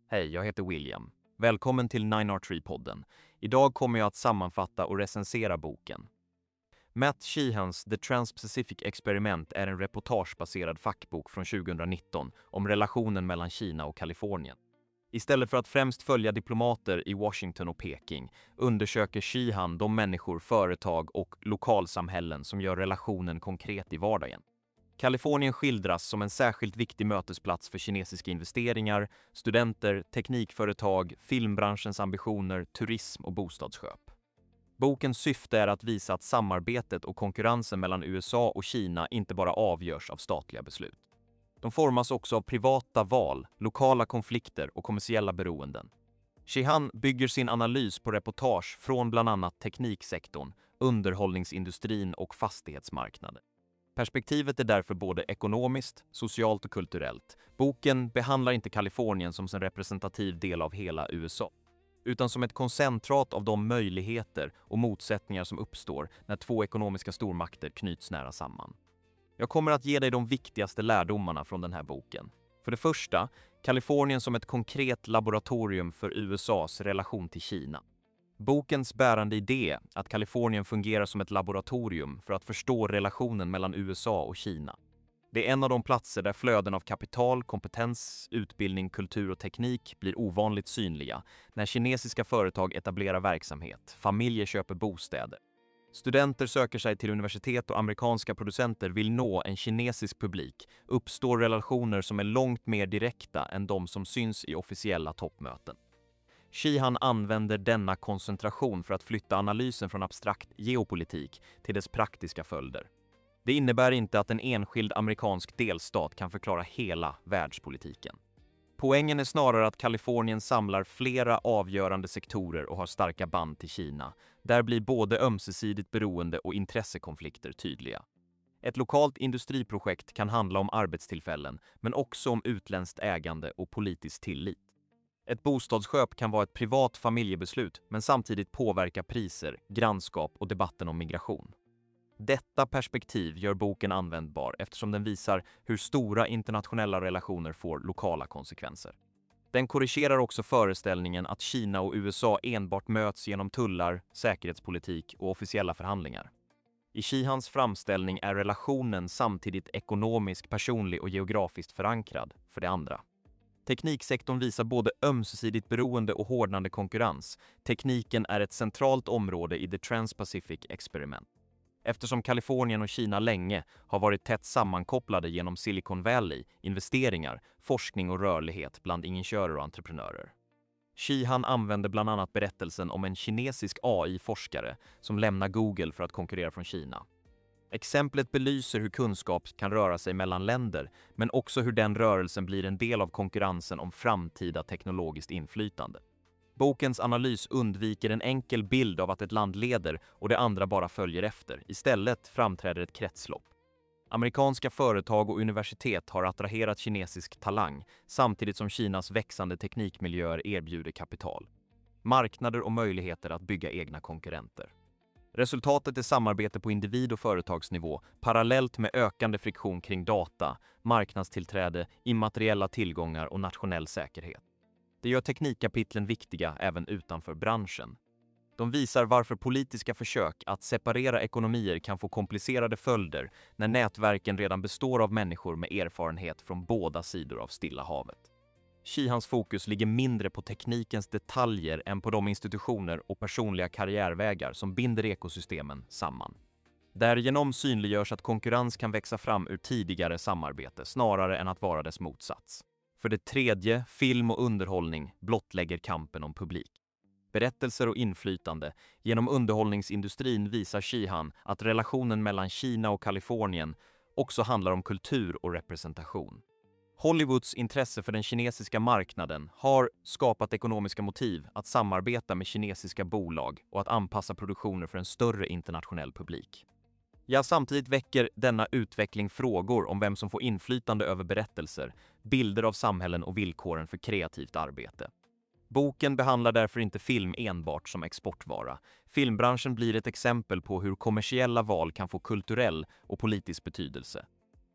Hej, jag heter William. Välkommen till 9R3-podden. Idag kommer jag att sammanfatta och recensera boken. Matt Sheehans The Trans-Pacific Experiment är en reportagebaserad fackbok från 2019 om relationen mellan Kina och Kalifornien. Istället för att främst följa diplomater i Washington och Peking undersöker Sheehan de människor, företag och lokalsamhällen som gör relationen konkret i vardagen. Kalifornien skildras som en särskilt viktig mötesplats för kinesiska investeringar, studenter, teknikföretag, filmbranschens ambitioner, turism och bostadsköp. Bokens syfte är att visa att samarbetet och konkurrensen mellan USA och Kina inte bara avgörs av statliga beslut. De formas också av privata val, lokala konflikter och kommersiella beroenden. Sheehan bygger sin analys på reportage från bland annat tekniksektorn, underhållningsindustrin och fastighetsmarknaden. Perspektivet är därför både ekonomiskt, socialt och kulturellt. Boken behandlar inte Kalifornien som en representativ del av hela USA, utan som ett koncentrat av de möjligheter och motsättningar som uppstår när två ekonomiska stormakter knyts nära samman. Jag kommer att ge dig de viktigaste lärdomarna från den här boken. För det första, Kalifornien som ett konkret laboratorium för USAs relation till Kina. Bokens bärande idé att Kalifornien fungerar som ett laboratorium för att förstå relationen mellan USA och Kina. Det är en av de platser där flöden av kapital, kompetens, utbildning, kultur och teknik blir ovanligt synliga när kinesiska företag etablerar verksamhet, familjer köper bostäder. Studenter söker sig till universitet och amerikanska producenter vill nå en kinesisk publik, uppstår relationer som är långt mer direkta än de som syns i officiella toppmöten. Sheehan använder denna koncentration för att flytta analysen från abstrakt geopolitik till dess praktiska följder. Det innebär inte att en enskild amerikansk delstat kan förklara hela världspolitiken. Poängen är snarare att Kalifornien samlar flera avgörande sektorer och har starka band till Kina. Där blir både ömsesidigt beroende och intressekonflikter tydliga. Ett lokalt industriprojekt kan handla om arbetstillfällen, men också om utländskt ägande och politisk tillit. Ett bostadsköp kan vara ett privat familjebeslut men samtidigt påverka priser, grannskap och debatten om migration. Detta perspektiv gör boken användbar eftersom den visar hur stora internationella relationer får lokala konsekvenser. Den korrigerar också föreställningen att Kina och USA enbart möts genom tullar, säkerhetspolitik och officiella förhandlingar. I Sheehans framställning är relationen samtidigt ekonomisk, personlig och geografiskt förankrad för det andra. Tekniksektorn visar både ömsesidigt beroende och hårdnande konkurrens. Tekniken är ett centralt område i The Trans-Pacific Experiment. Eftersom Kalifornien och Kina länge har varit tätt sammankopplade genom Silicon Valley, investeringar, forskning och rörlighet bland ingenjörer och entreprenörer. Sheehan använder bland annat berättelsen om en kinesisk AI-forskare som lämnar Google för att konkurrera från Kina. Exemplet belyser hur kunskap kan röra sig mellan länder, men också hur den rörelsen blir en del av konkurrensen om framtida teknologiskt inflytande. Bokens analys undviker en enkel bild av att ett land leder och det andra bara följer efter. Istället framträder ett kretslopp. Amerikanska företag och universitet har attraherat kinesisk talang samtidigt som Kinas växande teknikmiljöer erbjuder kapital, marknader och möjligheter att bygga egna konkurrenter. Resultatet är samarbete på individ- och företagsnivå parallellt med ökande friktion kring data, marknadstillträde, immateriella tillgångar och nationell säkerhet. Det gör teknikkapitlen viktiga även utanför branschen. De visar varför politiska försök att separera ekonomier kan få komplicerade följder när nätverken redan består av människor med erfarenhet från båda sidor av Stilla havet. Sheehans fokus ligger mindre på teknikens detaljer än på de institutioner och personliga karriärvägar som binder ekosystemen samman. Därigenom synliggörs att konkurrens kan växa fram ur tidigare samarbete snarare än att vara dess motsats. För det tredje, film och underhållning blottlägger kampen om publik. Berättelser och inflytande genom underhållningsindustrin visar Sheehan att relationen mellan Kina och Kalifornien också handlar om kultur och representation. Hollywoods intresse för den kinesiska marknaden har skapat ekonomiska motiv att samarbeta med kinesiska bolag och att anpassa produktioner för en större internationell publik. Ja, samtidigt väcker denna utveckling frågor om vem som får inflytande över berättelser, bilder av samhällen och villkoren för kreativt arbete. Boken behandlar därför inte film enbart som exportvara. Filmbranschen blir ett exempel på hur kommersiella val kan få kulturell och politisk betydelse.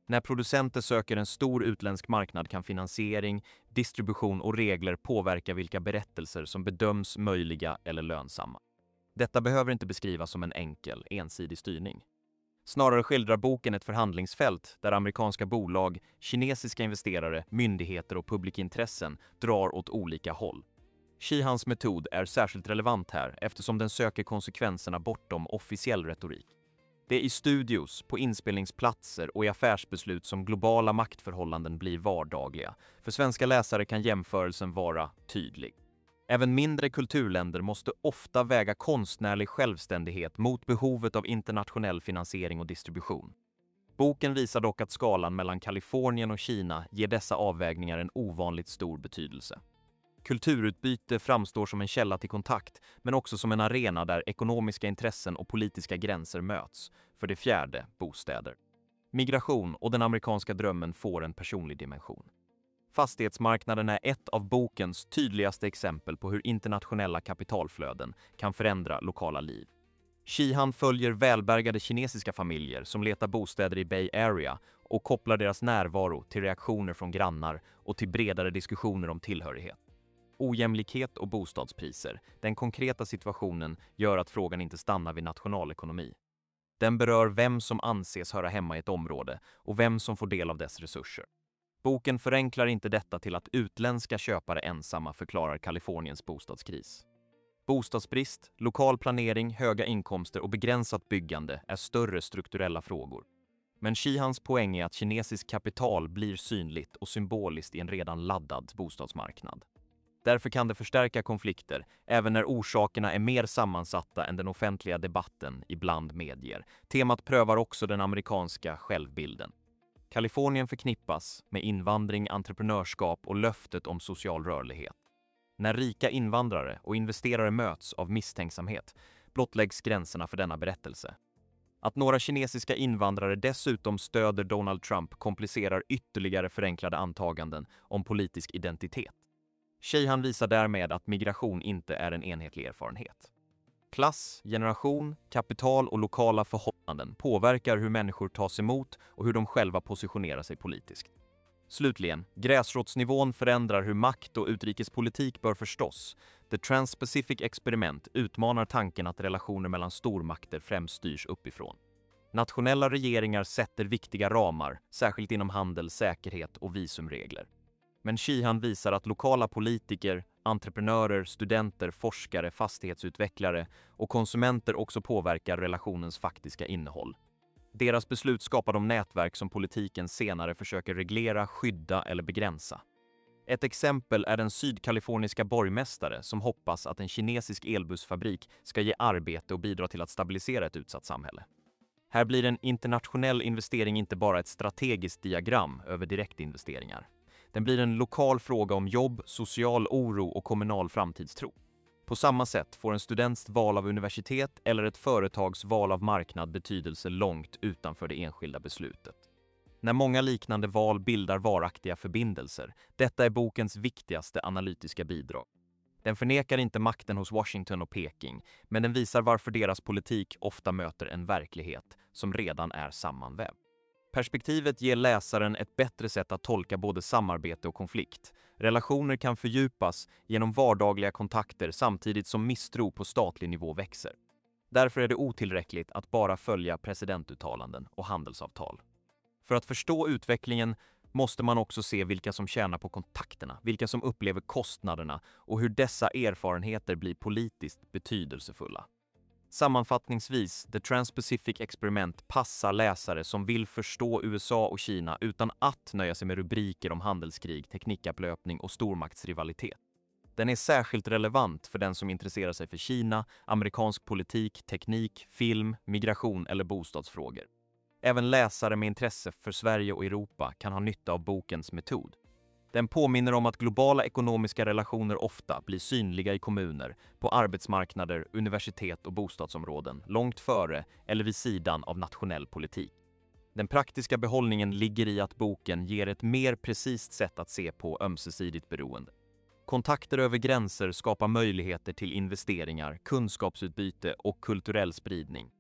När producenter söker en stor utländsk marknad kan finansiering, distribution och regler påverka vilka berättelser som bedöms möjliga eller lönsamma. Detta behöver inte beskrivas som en enkel, ensidig styrning. Snarare skildrar boken ett förhandlingsfält där amerikanska bolag, kinesiska investerare, myndigheter och publikintressen drar åt olika håll. Shihans metod är särskilt relevant här eftersom den söker konsekvenserna bortom officiell retorik. Det är i studios, på inspelningsplatser och i affärsbeslut som globala maktförhållanden blir vardagliga. För svenska läsare kan jämförelsen vara tydlig. Även mindre kulturländer måste ofta väga konstnärlig självständighet mot behovet av internationell finansiering och distribution. Boken visar dock att skalan mellan Kalifornien och Kina ger dessa avvägningar en ovanligt stor betydelse. Kulturutbyte framstår som en källa till kontakt, men också som en arena där ekonomiska intressen och politiska gränser möts. För det fjärde, bostäder. Migration och den amerikanska drömmen får en personlig dimension. Fastighetsmarknaden är ett av bokens tydligaste exempel på hur internationella kapitalflöden kan förändra lokala liv. Shihan följer välbärgade kinesiska familjer som letar bostäder i Bay Area och kopplar deras närvaro till reaktioner från grannar och till bredare diskussioner om tillhörighet. Ojämlikhet och bostadspriser, den konkreta situationen, gör att frågan inte stannar vid nationalekonomi. Den berör vem som anses höra hemma i ett område och vem som får del av dess resurser. Boken förenklar inte detta till att utländska köpare ensamma förklarar Kaliforniens bostadskris. Bostadsbrist, lokal planering, höga inkomster och begränsat byggande är större strukturella frågor. Men Shihans poäng är att kinesisk kapital blir synligt och symboliskt i en redan laddad bostadsmarknad. Därför kan det förstärka konflikter, även när orsakerna är mer sammansatta än den offentliga debatten ibland medger. Temat prövar också den amerikanska självbilden. Kalifornien förknippas med invandring, entreprenörskap och löftet om social rörlighet. När rika invandrare och investerare möts av misstänksamhet blottläggs gränserna för denna berättelse. Att några kinesiska invandrare dessutom stöder Donald Trump komplicerar ytterligare förenklade antaganden om politisk identitet. Shihan visar därmed att migration inte är en enhetlig erfarenhet. Klass, generation, kapital och lokala förhållanden påverkar hur människor tas emot och hur de själva positionerar sig politiskt. Slutligen, gräsrotsnivån förändrar hur makt och utrikespolitik bör förstås. The Trans-Pacific Experiment utmanar tanken att relationer mellan stormakter främst styrs uppifrån. Nationella regeringar sätter viktiga ramar, särskilt inom handel, säkerhet och visumregler. Men Shihan visar att lokala politiker, entreprenörer, studenter, forskare, fastighetsutvecklare och konsumenter också påverkar relationens faktiska innehåll. Deras beslut skapar de nätverk som politiken senare försöker reglera, skydda eller begränsa. Ett exempel är den sydkaliforniska borgmästare som hoppas att en kinesisk elbussfabrik ska ge arbete och bidra till att stabilisera ett utsatt samhälle. Här blir en internationell investering inte bara ett strategiskt diagram över direktinvesteringar. Den blir en lokal fråga om jobb, social oro och kommunal framtidstro. På samma sätt får en students val av universitet eller ett företags val av marknad betydelse långt utanför det enskilda beslutet. När många liknande val bildar varaktiga förbindelser, detta är bokens viktigaste analytiska bidrag. Den förnekar inte makten hos Washington och Peking, men den visar varför deras politik ofta möter en verklighet som redan är sammanvävd. Perspektivet ger läsaren ett bättre sätt att tolka både samarbete och konflikt. Relationer kan fördjupas genom vardagliga kontakter samtidigt som misstro på statlig nivå växer. Därför är det otillräckligt att bara följa presidentuttalanden och handelsavtal. För att förstå utvecklingen måste man också se vilka som tjänar på kontakterna, vilka som upplever kostnaderna och hur dessa erfarenheter blir politiskt betydelsefulla. Sammanfattningsvis, The Trans-Pacific Experiment passar läsare som vill förstå USA och Kina utan att nöja sig med rubriker om handelskrig, teknikupplöpning och stormaktsrivalitet. Den är särskilt relevant för den som intresserar sig för Kina, amerikansk politik, teknik, film, migration eller bostadsfrågor. Även läsare med intresse för Sverige och Europa kan ha nytta av bokens metod. Den påminner om att globala ekonomiska relationer ofta blir synliga i kommuner, på arbetsmarknader, universitet och bostadsområden, långt före eller vid sidan av nationell politik. Den praktiska behållningen ligger i att boken ger ett mer precist sätt att se på ömsesidigt beroende. Kontakter över gränser skapar möjligheter till investeringar, kunskapsutbyte och kulturell spridning.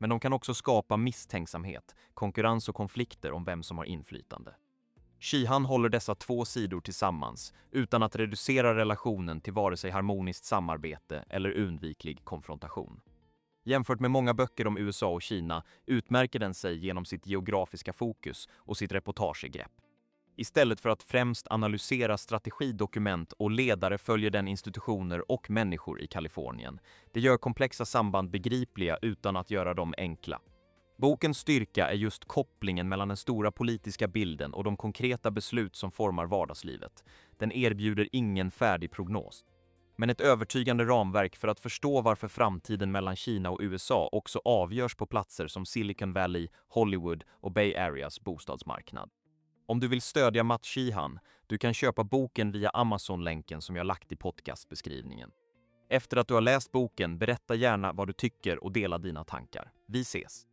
Men de kan också skapa misstänksamhet, konkurrens och konflikter om vem som har inflytande. Shihan håller dessa två sidor tillsammans utan att reducera relationen till vare sig harmoniskt samarbete eller undviklig konfrontation. Jämfört med många böcker om USA och Kina utmärker den sig genom sitt geografiska fokus och sitt reportagegrepp. Istället för att främst analysera strategidokument och ledare följer den institutioner och människor i Kalifornien. Det gör komplexa samband begripliga utan att göra dem enkla. Bokens styrka är just kopplingen mellan den stora politiska bilden och de konkreta beslut som formar vardagslivet. Den erbjuder ingen färdig prognos, men ett övertygande ramverk för att förstå varför framtiden mellan Kina och USA också avgörs på platser som Silicon Valley, Hollywood och Bay Areas bostadsmarknad. Om du vill stödja Matt Shihan, du kan köpa boken via Amazon-länken som jag lagt i podcastbeskrivningen. Efter att du har läst boken, berätta gärna vad du tycker och dela dina tankar. Vi ses!